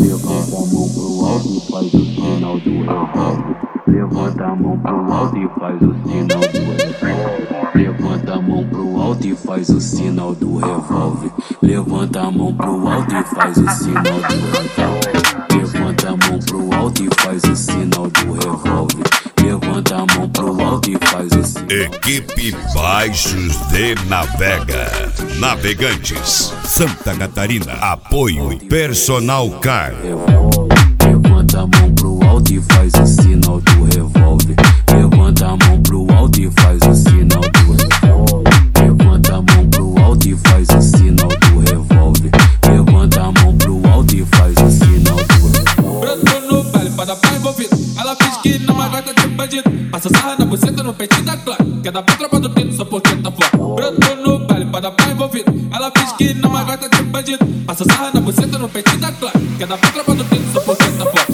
Levanta a mão pro alto e faz o sinal do revólver. Levanta a mão pro alto e faz o sinal do revólver. Levanta a mão pro alto e faz o sinal do revólver. Levanta a mão pro alto e faz o sinal do revólver. Levanta a mão pro alto e faz o sinal do revólver. Levanta a mão pro alto e faz o sinal. Equipe Baixos de Navega. Navegantes, Santa Catarina. Apoio Personal Car. Levanta a mão pro alto e faz o sinal do revólver. Levanta a mão pro alto e faz o sinal do revólver. Levanta a mão pro alto e faz o sinal do revólver. Levanta a mão pro alto e faz o sinal do revólver. Brotou no baile pra dar pra envolvido. Ela finge que não mais gata de bandido. Passa sarra na buceta no peito da clã. Quer dar pra tropa do tino só porque tá fora. Brotou no baile pra dar pra envolvido. Ela finge que não mais gata de bandido. Passa sarra na buceta no peito da clã. Quer dar pra tropa do tino só porque tá fora.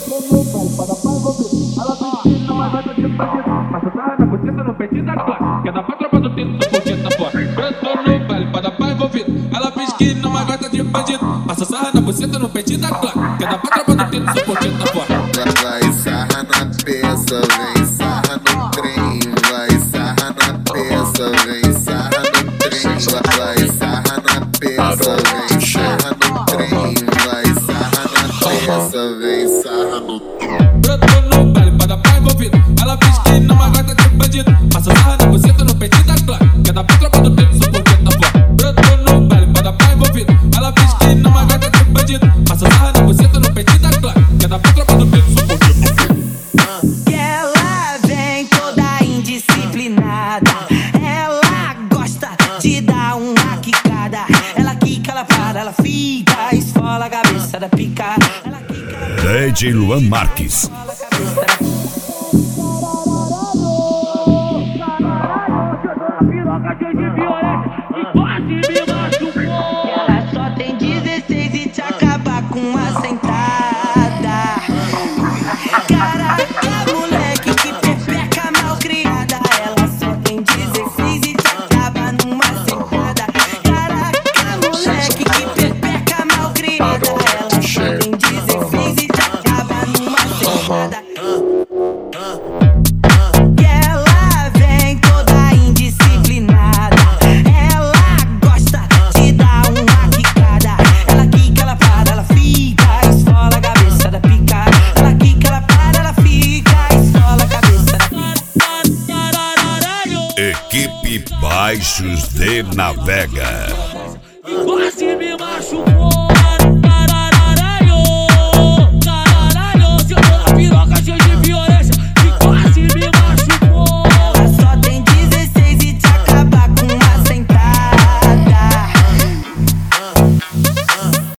Quer dar pra tropa do tino só porque tá fora. Brotou no baile pra dar pra envolvido. Ela finge que não mais gata de bandido. Passa sarra na buceta no peito da clã. Quer dar pra tropa do tino só porque tá fora. Vai sarra na peça, vem sarra no trem. Vai sarra na peça, vem sarra no trem. Vai sarra na peça, vem sarra no trem. Vai sarra na peça, vem sarra no trem. Brotou no baile pra dar pra envolvido. Ela finge que não mais gata de bandido. Passa sarra na buceta no peito da clã. Quer dar pra tropa do tino só porque tá fora. Brotou no baile pra dar pra envolvido. Ela finge que não mais gata de bandido. Passa sarra na buceta no peito da clã. Quer dar pra tropa do tino só porque tá fora. E ela vem toda indisciplinada. Ela gosta de dar uma quicada. Ela quica, ela para, ela fica. Esfola a cabeça da pica. Ela quica, ela DJ Luan Marques. ela só tem 16 e te acaba com uma sentada. Caraca, moleque, que pepeca mal criada. Ela só tem 16 e te acaba numa sentada. Caraca, moleque, que pepeca mal criada. Ela só tem 16 e te acaba numa sentada. E ela vem toda indisciplinada. Ela gosta de dar uma quicada. Ela quica, ela para, ela fica. Esfola a cabeça da pica. Ela quica, ela para, ela fica. Esfola a cabeça da pica. Equipe Baixos de Navega. Quase me machucou.